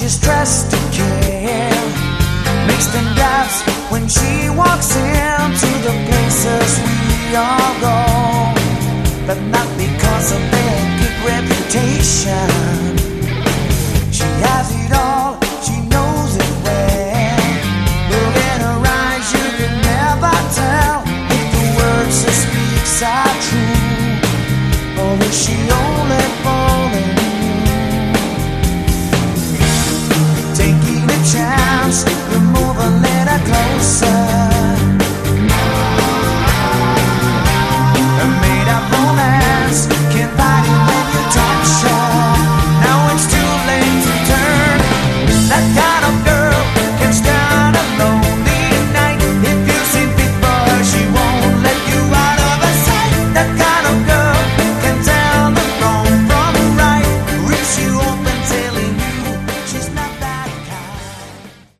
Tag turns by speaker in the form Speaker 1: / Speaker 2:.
Speaker 1: she's dressed to kill. Mixed in doubts when she walks into the places we all go, but not because of their good reputation.